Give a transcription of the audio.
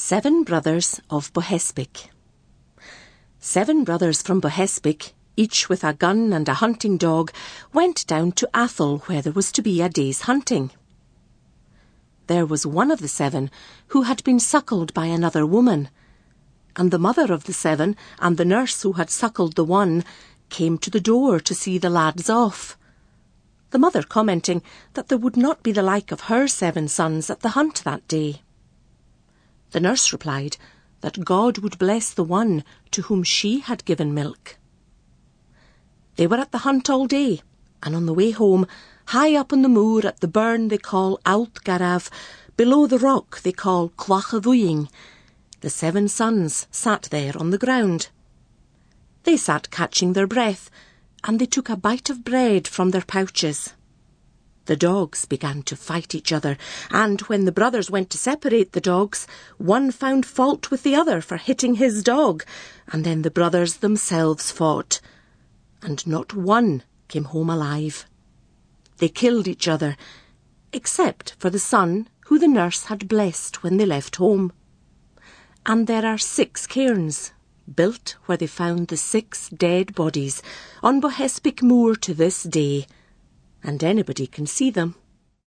7 Brothers of Bohespic. 7 brothers from Bohespic, each with a gun and a hunting dog, went down to Athol, where there was to be a day's hunting. There was one of the 7 who had been suckled by another woman, and the mother of the 7 and the nurse who had suckled the one came to the door to see the lads off, the mother commenting that there would not be the like of her 7 sons at the hunt that day. The nurse replied that God would bless the one to whom she had given milk. They were at the hunt all day, and on the way home, high up on the moor at the burn they call Ault Garav, below the rock they call Clochavuing, the 7 sons sat there on the ground. They sat catching their breath, and they took a bite of bread from their pouches. The dogs began to fight each other, and when the brothers went to separate the dogs, one found fault with the other for hitting his dog, and then the brothers themselves fought, and not one came home alive. They killed each other, except for the son who the nurse had blessed when they left home. And there are 6 cairns, built where they found the 6 dead bodies, on Bohespic Moor to this day, and anybody can see them.